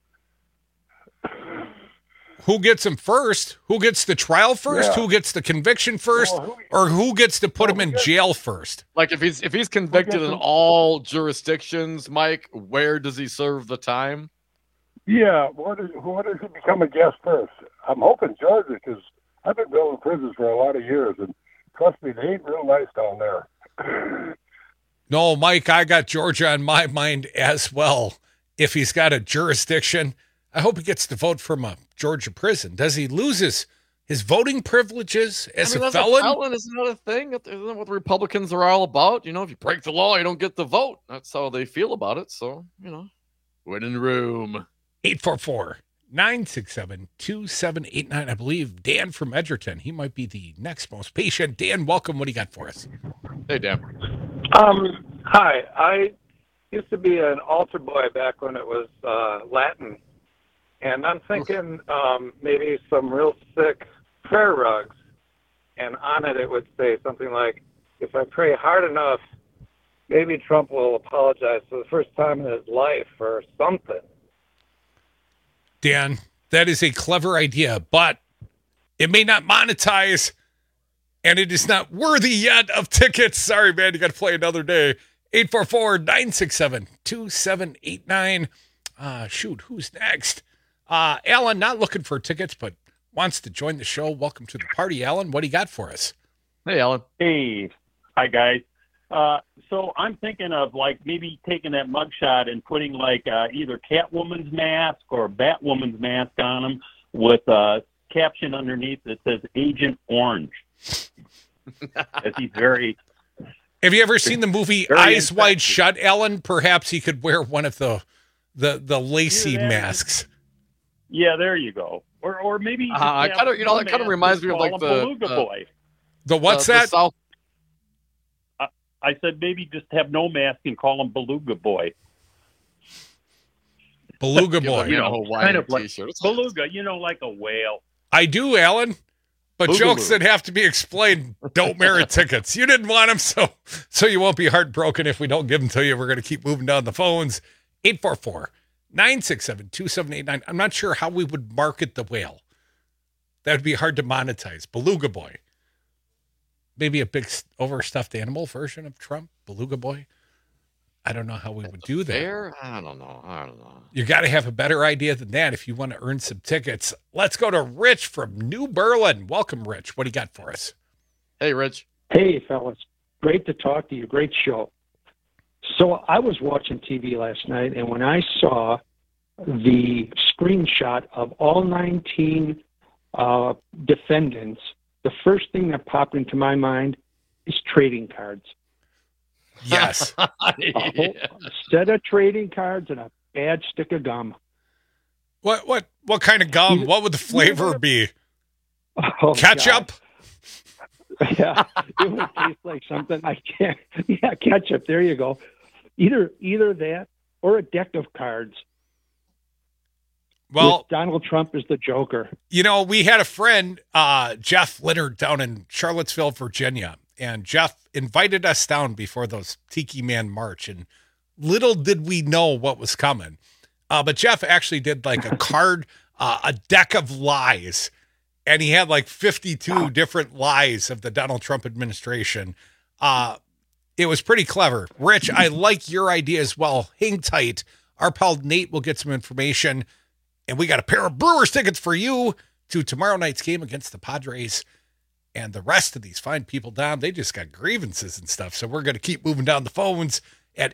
Who gets him first? Who gets the trial first? Yeah. Who gets the conviction first? Or who gets to put him in jail first? Like if he's convicted in all jurisdictions, Mike, where does he serve the time? Yeah, who does he become a guest first? I'm hoping Georgia, because I've been building prisons for a lot of years, and trust me, they ain't real nice down there. No, Mike, I got Georgia on my mind as well. If he's got a jurisdiction, I hope he gets to vote from a Georgia prison. Does he lose his voting privileges as a felon? Felon is not a thing. Isn't that what the Republicans are all about? You know, if you break the law, you don't get the vote. That's how they feel about it. So, you know, winning room. 844-967-2789. I believe Dan from Edgerton. He might be the next most patient. Dan, welcome. What do you got for us? Hey, Dan. Hi. I used to be an altar boy back when it was Latin. And I'm thinking maybe some real sick prayer rugs. And on it would say something like, if I pray hard enough, maybe Trump will apologize for the first time in his life or something. Dan, that is a clever idea, but it may not monetize, and it is not worthy yet of tickets. Sorry, man, you got to play another day. 844-967-2789. Shoot, who's next? Alan, not looking for tickets, but wants to join the show. Welcome to the party, Alan. What do you got for us? Hey, Alan. Hey. Hi, guys. So I'm thinking of like maybe taking that mugshot and putting like either Catwoman's mask or Batwoman's mask on him with a caption underneath that says Agent Orange. As he's very. Have you ever seen the movie Eyes Wide Shut, Alan? Perhaps he could wear one of the lacy masks. Yeah, there you go. Or maybe that kind of reminds me of like the Beluga Boy. The what's that? I said maybe just have no mask and call him Beluga Boy. Beluga Boy. You know, kind of like beluga, you know, like a whale. I do, Alan. But Boogaloo. Jokes that have to be explained don't merit tickets. You didn't want them, so you won't be heartbroken if we don't give them to you. We're going to keep moving down the phones. 844-967-2789. I'm not sure how we would market the whale. That would be hard to monetize. Beluga Boy. Maybe a big overstuffed animal version of Trump, Beluga Boy. I don't know how we would do that. Fair? I don't know. You got to have a better idea than that if you want to earn some tickets. Let's go to Rich from New Berlin. Welcome, Rich. What do you got for us? Hey, Rich. Hey, fellas. Great to talk to you. Great show. So I was watching TV last night, and when I saw the screenshot of all 19 defendants, the first thing that popped into my mind is trading cards. Yes. A whole set of trading cards and a bad stick of gum. What kind of gum? What would the flavor be? Oh, Ketchup? God. Yeah, it would taste like something I can't. Yeah, ketchup. There you go. Either that or a deck of cards. Well, with Donald Trump is the Joker. You know, we had a friend, Jeff Litter, down in Charlottesville, Virginia, and Jeff invited us down before those Tiki Man March, and little did we know what was coming. But Jeff actually did like a card, a deck of lies, and he had like 52 different lies of the Donald Trump administration. It was pretty clever. Rich, I like your idea as well. Hang tight. Our pal Nate will get some information, and we got a pair of Brewers tickets for you to tomorrow night's game against the Padres. And the rest of these fine people down, they just got grievances and stuff. So we're going to keep moving down the phones at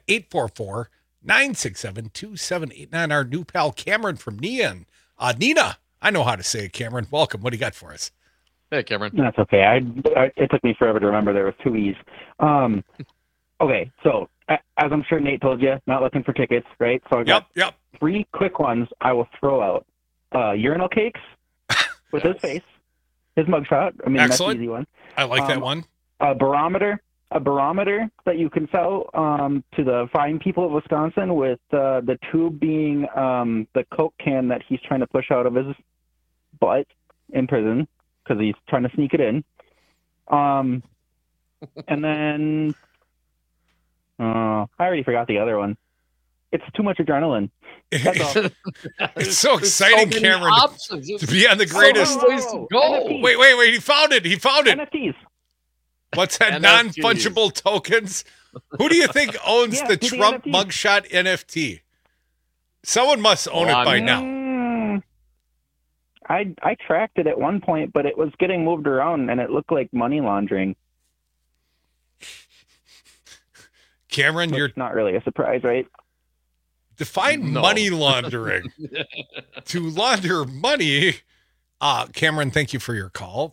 844-967-2789. Our new pal Cameron from Nina. Nina, I know how to say it, Cameron. Welcome. What do you got for us? Hey, Cameron. That's okay. It took me forever to remember there was 2 E's. Okay, so as I'm sure Nate told you, not looking for tickets, right? So I got 3 quick ones I will throw out. Urinal cakes with his face. His mugshot. I mean, Excellent. That's an easy one. I like that one. A barometer that you can sell to the fine people of Wisconsin with the tube being the Coke can that he's trying to push out of his butt in prison because he's trying to sneak it in. And then I already forgot the other one. It's too much adrenaline. That's all. It's so exciting, so Cameron, options. to be on the greatest. So many ways to go. NFTs. Wait, he found it. NFTs. What's that? NFTs. Non-fungible tokens? Who do you think owns the who the Trump NFTs? mugshot NFT? Someone must own it by now. I tracked it at one point, but it was getting moved around, and it looked like money laundering. Cameron, you're not really a surprise, right? define money laundering. To launder money. Cameron, thank you for your call.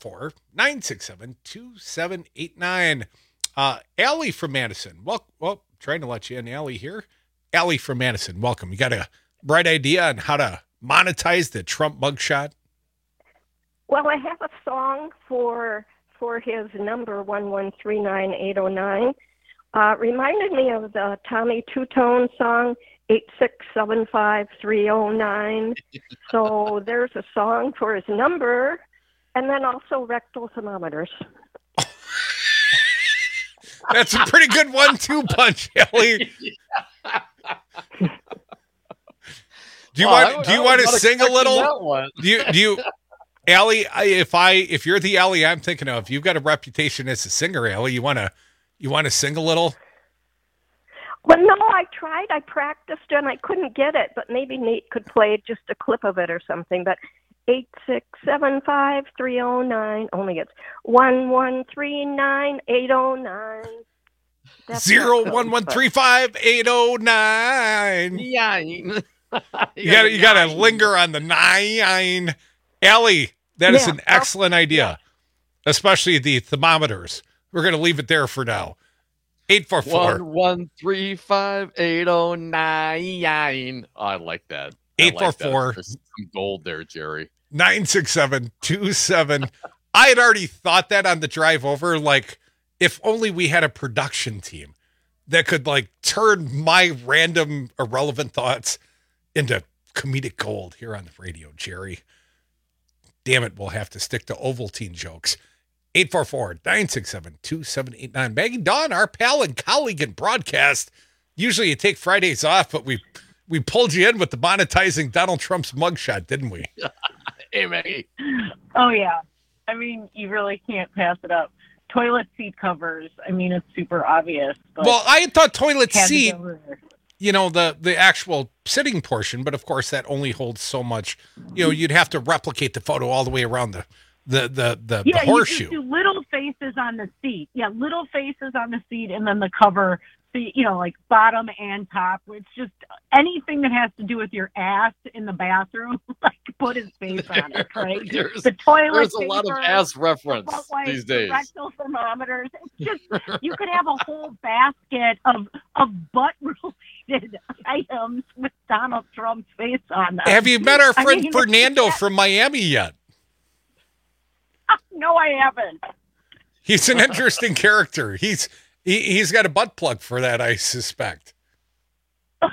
844-967-2789. Allie from Madison. Well, trying to let you in, Allie here. Allie from Madison, welcome. You got a bright idea on how to monetize the Trump mugshot? Well, I have a song for his number 1139809. Reminded me of the Tommy Two-Tone song 8675309. So there's a song for his number, and then also rectal thermometers. That's a pretty good 1-2 punch, Ellie. Do you want to sing a little? Do you Allie, if you're the Allie I'm thinking of, you've got a reputation as a singer, Allie. You want to sing a little? Well, no, I tried. I practiced and I couldn't get it, but maybe Nate could play just a clip of it or something. But 8675309 only gets 1139809. 01135-809. Yeah. You gotta linger on the 9. Allie, that is an excellent idea, especially the thermometers. We're gonna leave it there for now. 844-1135809. I like that. 844. There's some gold there, Jerry. 967-27. I had already thought that on the drive over, like, if only we had a production team that could, like, turn my random irrelevant thoughts into comedic gold here on the radio, Jerry. Damn it, we'll have to stick to Ovaltine jokes. 844-967-2789. Maggie Dawn, our pal and colleague in broadcast. Usually you take Fridays off, but we pulled you in with the monetizing Donald Trump's mugshot, didn't we? Hey, Maggie. Oh, yeah. I mean, you really can't pass it up. toilet seat covers. I mean, it's super obvious. But Well, I thought toilet had to seat, go there. you know, the actual sitting portion, but of course that only holds so much. You know, you'd have to replicate the photo all the way around the Yeah, horseshoe. you just do little faces on the seat. Yeah, little faces on the seat, and then the cover. So, you know, like bottom and top. It's just anything that has to do with your ass in the bathroom. Like put his face on it, right? The toilet. There's a lot of paper, ass reference the butt wipes, these days. The rectal thermometers. It's just you could have a whole basket of butt related items with Donald Trump's face on them. Have you met our I friend mean, Fernando from Miami yet? No, I haven't. He's an interesting character. He's got a butt plug for that, I suspect. I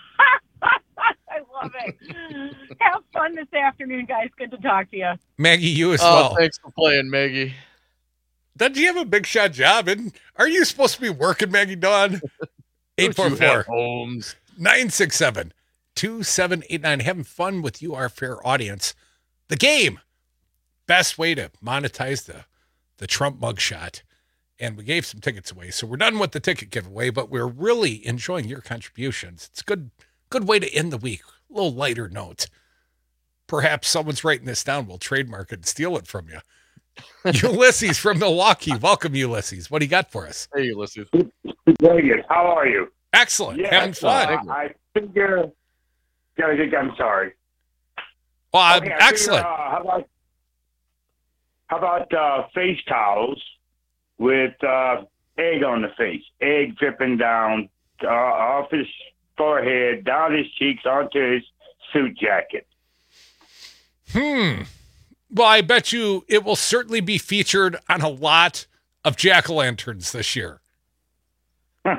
love it. Have fun this afternoon, guys. Good to talk to you. Maggie, you as Oh, well. thanks for playing, Maggie. Doesn't you have a big shot job? And are you supposed to be working, Maggie Dawn? Don't you have 844-967-2789. Having fun with you, our fair audience. The game. Best way to monetize the Trump mugshot. And we gave some tickets away. So we're done with the ticket giveaway, but we're really enjoying your contributions. It's a good way to end the week. A little lighter note. Perhaps someone's writing this down. We'll trademark it and steal it from you. Ulysses from Milwaukee. Welcome, Ulysses. What do you got for us? Hey, Ulysses. Vegas, how are you? Excellent. Yes, Having fun. I figure. I'm sorry. Well, Okay, I excellent. Figure, how about face towels with egg on the face, egg dripping down off his forehead, down his cheeks, onto his suit jacket. Well, I bet you it will certainly be featured on a lot of jack-o'-lanterns this year. And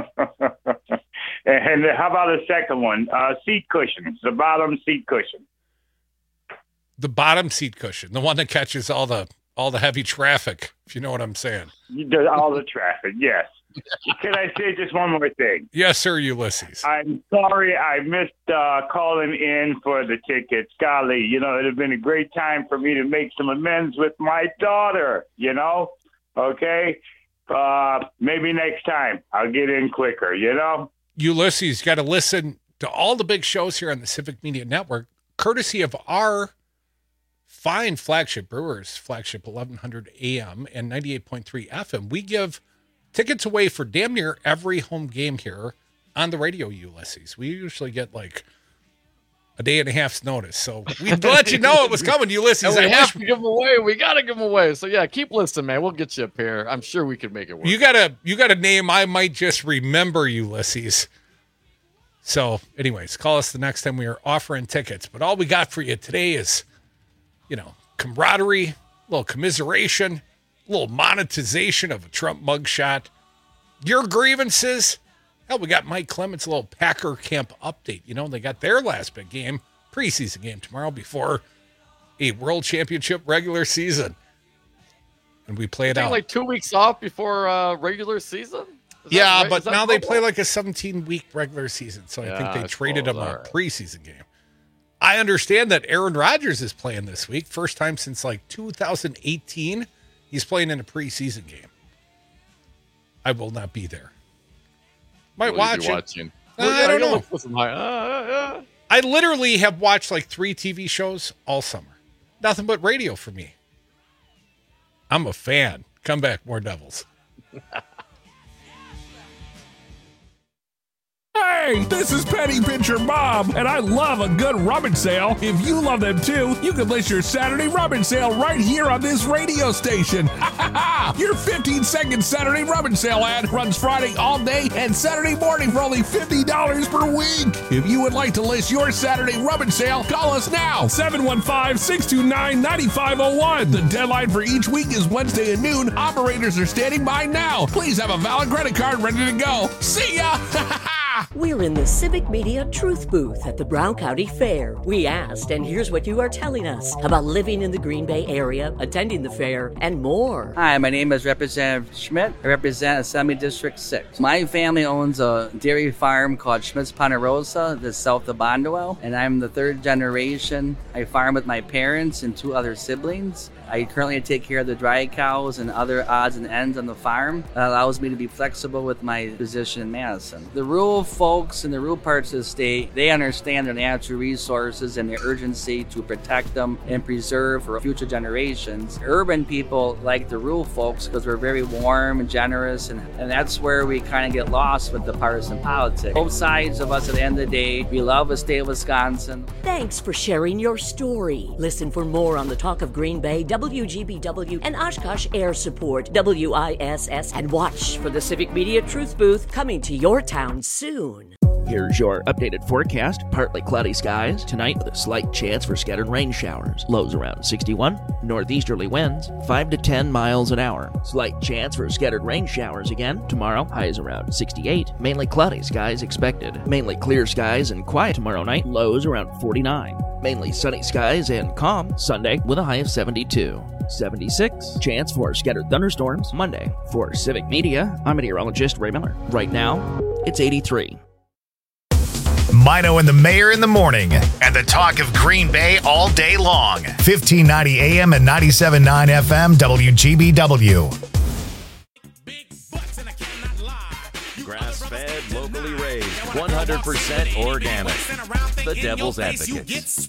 how about a second one? Seat cushions, the bottom seat cushion. The bottom seat cushion, the one that catches all the heavy traffic, if you know what I'm saying. All the traffic, yes. Can I say just one more thing? Yes, sir, Ulysses. I'm sorry I missed calling in for the tickets. Golly, you know, it would have been a great time for me to make some amends with my daughter, you know? Okay? Maybe next time I'll get in quicker, you know? Ulysses, got to listen to all the big shows here on the Civic Media Network, courtesy of our fine flagship Brewers, flagship 1100 AM and 98.3 FM. We give tickets away for damn near every home game here on the radio, Ulysses. We usually get like a day and a half's notice. So we'd let you know it was coming, Ulysses. And we have to give them away. We got to give them away. So, yeah, keep listening, man. We'll get you a pair. I'm sure we can make it work. You got a name I might just remember, Ulysses. So, anyways, call us the next time we are offering tickets. But all we got for you today is, you know, camaraderie, a little commiseration, a little monetization of a Trump mugshot, your grievances. Hell, we got Mike Clements' little Packer camp update. You know, they got their last big game, preseason game tomorrow before a world championship regular season. And we play it out. Like 2 weeks off before regular season? Yeah, right? but now they play like a 17-week regular season. So I think they I traded suppose, them a all right. preseason game. I understand that Aaron Rodgers is playing this week. First time since like 2018. He's playing in a preseason game. I will not be there. Might Will you watch be it. watching? I don't know. Put some high- I literally have watched like 3 TV shows all summer. Nothing but radio for me. I'm a fan. Come back, more Devils. Hey, this is Penny Pincher Bob, and I love a good rummage sale. If you love them too, you can list your Saturday rummage sale right here on this radio station. Your 15-second Saturday rummage sale ad runs Friday all day and Saturday morning for only $50 per week. If you would like to list your Saturday rummage sale, call us now, 715-629-9501. The deadline for each week is Wednesday at noon. Operators are standing by now. Please have a valid credit card ready to go. See ya! We're in the Civic Media Truth Booth at the Brown County Fair. We asked, and here's what you are telling us about living in the Green Bay area, attending the fair, and more. Hi, my name is Representative Schmidt. I represent Assembly District 6. My family owns a dairy farm called Schmidt's Ponderosa, that's south of Bondwell, and I'm the third generation. I farm with my parents and 2 other siblings. I currently take care of the dry cows and other odds and ends on the farm. That allows me to be flexible with my position in Madison. The rural folks in the rural parts of the state, they understand their natural resources and the urgency to protect them and preserve for future generations. Urban people like the rural folks because we're very warm and generous, and that's where we kind of get lost with the partisan politics. Both sides of us at the end of the day, we love the state of Wisconsin. Thanks for sharing your story. Listen for more on the Talk of Green Bay, WGBW, and Oshkosh Air Support, WISS, and watch for the Civic Media Truth Booth coming to your town soon. Here's your updated forecast. Partly cloudy skies. Tonight with a slight chance for scattered rain showers. Lows around 61. Northeasterly winds 5 to 10 miles an hour. Slight chance for scattered rain showers again. Tomorrow, highs around 68. Mainly cloudy skies expected. Mainly clear skies and quiet tomorrow night. Lows around 49. Mainly sunny skies and calm Sunday with a high of 72. 76. Chance for scattered thunderstorms Monday. For Civic Media, I'm meteorologist Ray Miller. Right now, it's 83. Mino and the Mayor in the morning, and the Talk of Green Bay all day long. 1590 AM and 97.9 FM WGBW. Grass-fed, locally raised, 100% organic. The Devil's Advocates.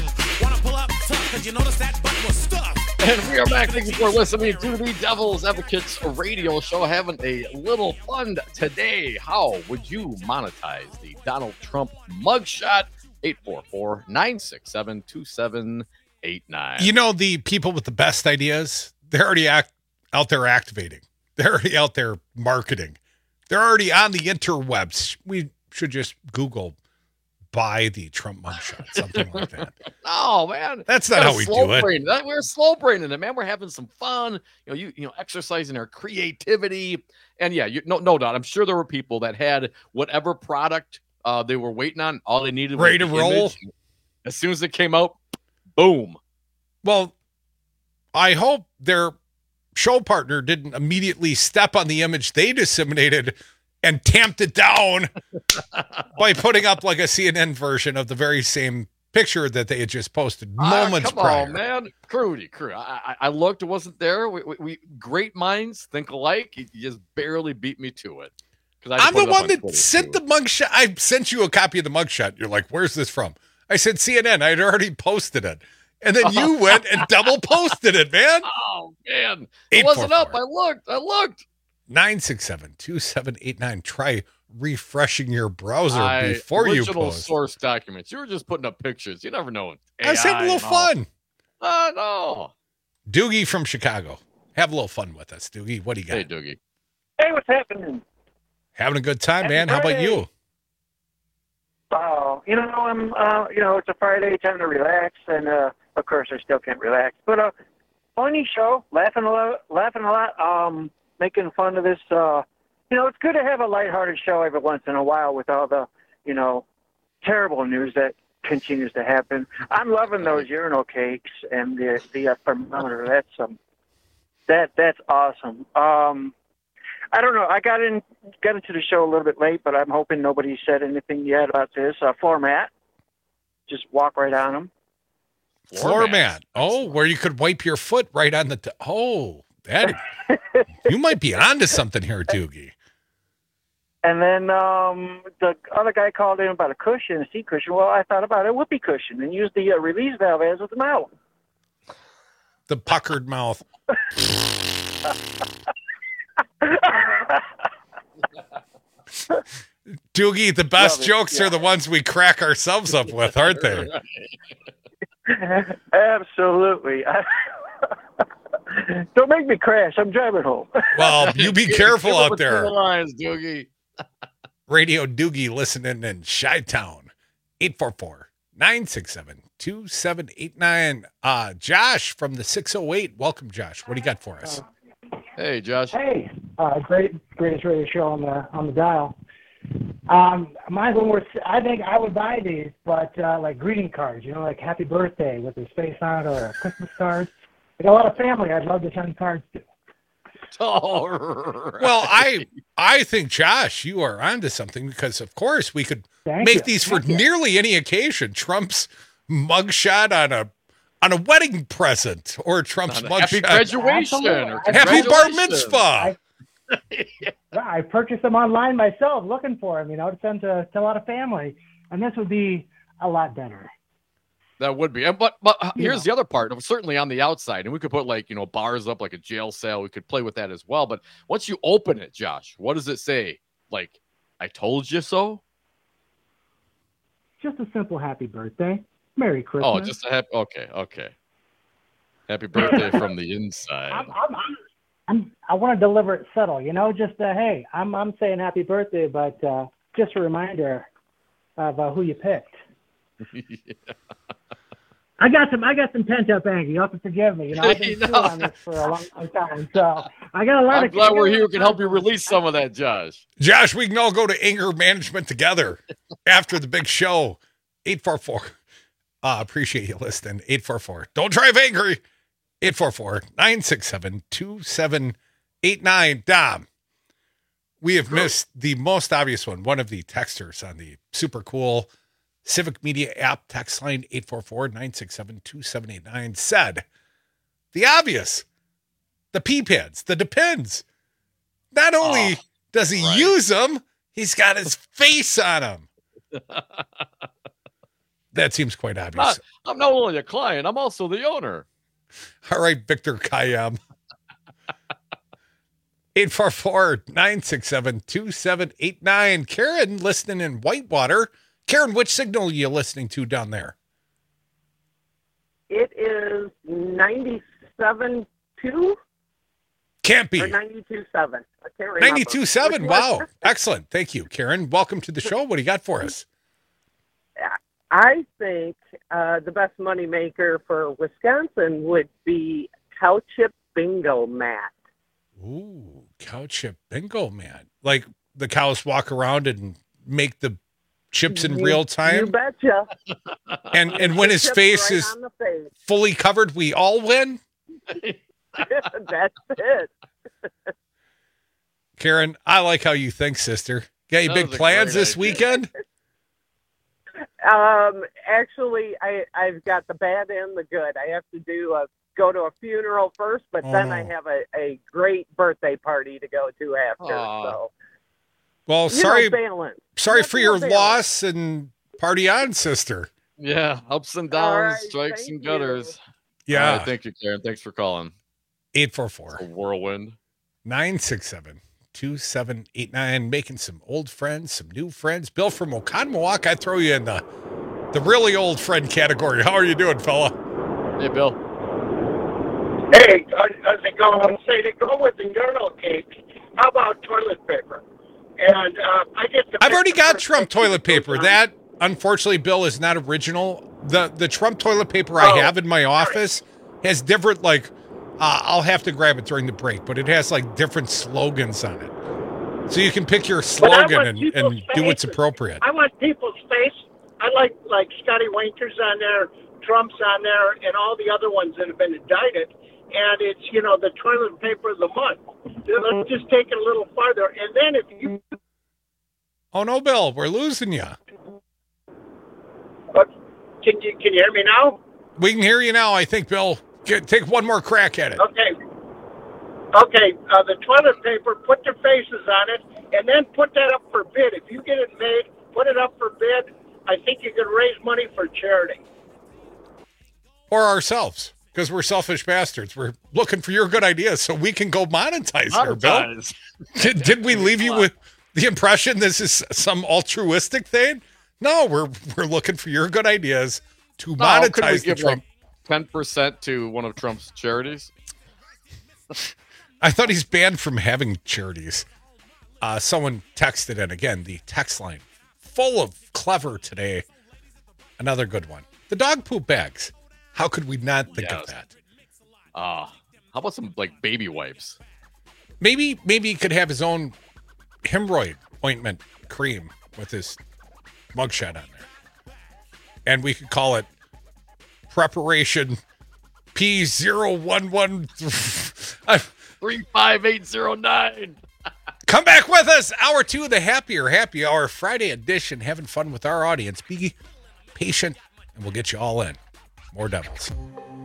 And we are back. Thank you for listening to the Devil's Advocates radio show. Having a little fun today. How would you monetize the Donald Trump mugshot? 844-967-2789. You know, the people with the best ideas, they're already out there activating. They're already out there marketing. They're already on the interwebs. We should just Google buy the Trump mugshot, something like that. Oh man, that's not how we do it. We're slow braining it, man. We're having some fun. You know, exercising our creativity, and yeah, no doubt. I'm sure there were people that had whatever product they were waiting on. All they needed was ready to roll. Image. As soon as it came out, boom. Well, I hope their show partner didn't immediately step on the image they disseminated and tamped it down by putting up like a CNN version of the very same picture that they had just posted moments prior. Come on, man. Crudy. I looked, it wasn't there. We great minds think alike. You just barely beat me to it. I'm the one that sent the mugshot. I sent you a copy of the mugshot. You're like, where's this from? I said CNN. I had already posted it. And then you went and double posted it, man. Oh, man. It wasn't up. I looked. 967-2789. Try refreshing your browser before you post. Original source documents. You were just putting up pictures. You never know. I was having a little fun. No. Doogie from Chicago. Have a little fun with us, Doogie. What do you got? Hey, Doogie. Hey, what's happening? Having a good time, man. How about you? Oh, I'm, it's a Friday, time to relax, and of course I still can't relax. But funny show, laughing a lot, making fun of this. It's good to have a lighthearted show every once in a while with all the, terrible news that continues to happen. I'm loving those urinal cakes and the thermometer. That's awesome. I don't know. I got into the show a little bit late, but I'm hoping nobody said anything yet about this. Floor mat. Just walk right on them. Floor mat. Oh, where you could wipe your foot right on the... that... You might be onto something here, Doogie. And then the other guy called in about a seat cushion. Well, I thought about a whoopee cushion and used the release valve as with the mouth. The puckered mouth. Doogie, the best jokes are the ones we crack ourselves up with, aren't they? Absolutely. Don't make me crash. I'm driving home. Well, you be careful out there. The lines, Doogie. Radio Doogie listening in Chi-Town. 844-967-2789. Josh from the 608. Welcome, Josh. What do you got for us? Hey, Josh. Hey, greatest radio show on the dial. Mine's one where I think I would buy these, but like greeting cards, like happy birthday with his face on it, or a Christmas card. I got a lot of family I'd love to send cards to. All right. Well, I think, Josh, you are onto something, because, of course, we could make these for nearly any occasion. Trump's mugshot on on a wedding present or Trump's On a happy mugshot. graduation or Happy bar congratulations. mitzvah. I purchased them online myself, looking for them, to send to a lot of family, and this would be a lot better. That would be. But here's the other part. Certainly on the outside, and we could put bars up like a jail cell. We could play with that as well. But once you open it, Josh, what does it say? Like, I told you so? Just a simple happy birthday. Merry Christmas. Oh, just a happy. Okay. Happy birthday from the inside. I want to deliver it subtle, just hey, I'm saying happy birthday, but just a reminder of who you picked. Yeah. I got some pent up anger. You have to forgive me. I've been chewing on this for a long time, so I got a lot I'm glad we're here. We can help you release some of that, Josh. Josh, we can all go to anger management together after the big show. 844. Appreciate you listening. 844. Don't drive angry. 844-967-2789. Dom, we have missed the most obvious one. One of the texters on the super cool Civic Media app text line 844-967-2789 said the obvious, the P-pads, the Depends. Not only does he use them, he's got his face on them. That seems quite obvious. I'm not only a client, I'm also the owner. All right, Victor Kayam. 844-967-2789. Karen listening in Whitewater. Karen, which signal are you listening to down there? It is 97.2. Can't be. Or 92.7. I can't remember. 92.7. Wow. Excellent. Thank you, Karen. Welcome to the show. What do you got for us? I think the best money maker for Wisconsin would be cow chip bingo mat. Ooh, cow chip bingo mat. Like the cows walk around and make the chips in real time? You betcha. And when his face right is on the face. fully covered, we all win? That's it. Karen, I like how you think, sister. Got any big plans this weekend? Actually, I've got the bad and the good. I have to go to a funeral first, but then I have a great birthday party to go to after. So, well, sorry balance. for your loss and party on, sister. Yeah, ups and downs, strikes and gutters. Yeah. All right, thank you, Karen. Thanks for calling. 844. A whirlwind. 967-2789. Making some old friends, some new friends. Bill from Oconomowoc, I throw you in the really old friend category. How are you doing, fella? Hey, Bill. Hey, how's it going? Say to go with the urinal cake, how about toilet paper? And I get the. I've already got Trump toilet paper. That, unfortunately, Bill, is not original. The Trump toilet paper I have in my office has different, I'll have to grab it during the break, but it has different slogans on it. So you can pick your slogan and do what's appropriate. I want people's face. I like Scotty Winker's on there, Trump's on there, and all the other ones that have been indicted. And it's, the toilet paper of the month. Let's just take it a little farther. And then if you... Oh, no, Bill, we're losing you. Can you hear me now? We can hear you now, I think, Bill. Take one more crack at it. Okay. The toilet paper, put their faces on it, and then put that up for bid. If you get it made, put it up for bid. I think you could raise money for charity. Or ourselves, because we're selfish bastards. We're looking for your good ideas so we can go monetize here, Bill. Did we leave you with the impression this is some altruistic thing? No, we're looking for your good ideas to monetize the Trump. 10% to one of Trump's charities? I thought he's banned from having charities. Someone texted in, again, the text line, full of clever today. Another good one. The dog poop bags. How could we not think of that? How about some baby wipes? Maybe he could have his own hemorrhoid ointment cream with his mugshot on there. And we could call it Preparation P011 35809. Come back with us. Hour 2 of the Happy Hour Friday edition. Having fun with our audience. Be patient, and we'll get you all in. More Devils.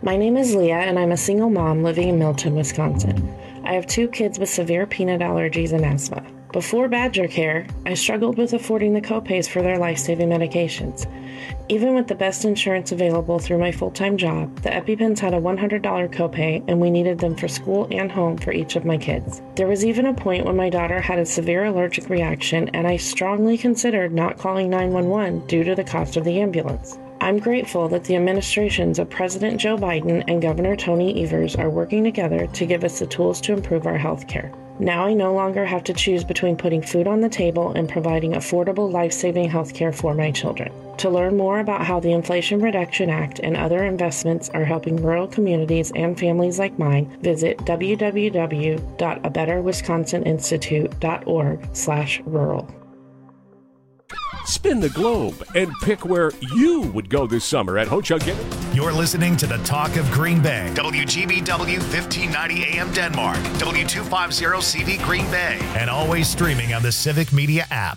My name is Leah, and I'm a single mom living in Milton, Wisconsin. I have 2 kids with severe peanut allergies and asthma. Before Badger Care, I struggled with affording the copays for their life-saving medications. Even with the best insurance available through my full-time job, the EpiPens had a $100 copay, and we needed them for school and home for each of my kids. There was even a point when my daughter had a severe allergic reaction, and I strongly considered not calling 911 due to the cost of the ambulance. I'm grateful that the administrations of President Joe Biden and Governor Tony Evers are working together to give us the tools to improve our health care. Now I no longer have to choose between putting food on the table and providing affordable, life-saving health care for my children. To learn more about how the Inflation Reduction Act and other investments are helping rural communities and families like mine, visit www.abetterwisconsininstitute.org/rural. Spin the globe and pick where you would go this summer at Ho Chunk. You're listening to the Talk of Green Bay. WGBW 1590 AM Denmark. W250 CV Green Bay. And always streaming on the Civic Media app.